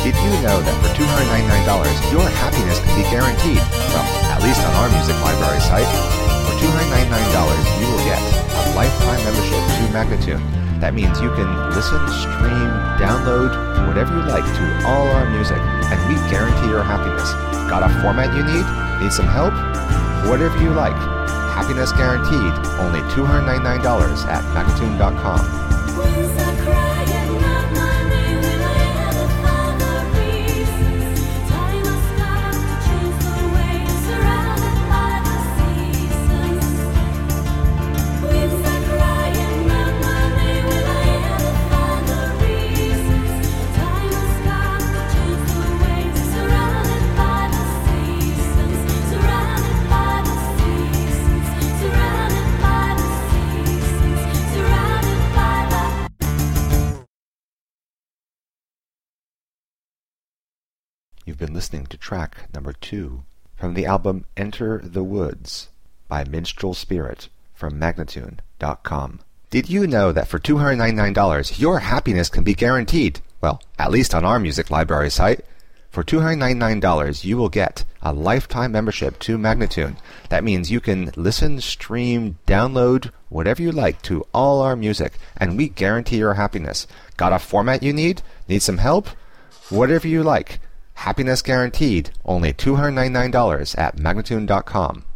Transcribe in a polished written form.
Did you know that for $299, your happiness can be guaranteed? Well, at least on our music library site. For $299, you will get a lifetime membership to Magnatune. That means you can listen, stream, download, whatever you like to all our music, and we guarantee your happiness. Got a format you need? Need some help? Whatever you like. Happiness guaranteed. Only $299 at Magnatune.com. You've been listening to track number 2 from the album Enter the Woods by Minstrel Spirit from Magnatune.com. Did you know that for $299, your happiness can be guaranteed? Well, at least on our music library site. For $299, you will get a lifetime membership to Magnatune. That means you can listen, stream, download, whatever you like to all our music, and we guarantee your happiness. Got a format you need? Need some help? Whatever you like. Happiness guaranteed. Only $299 at Magnatune.com.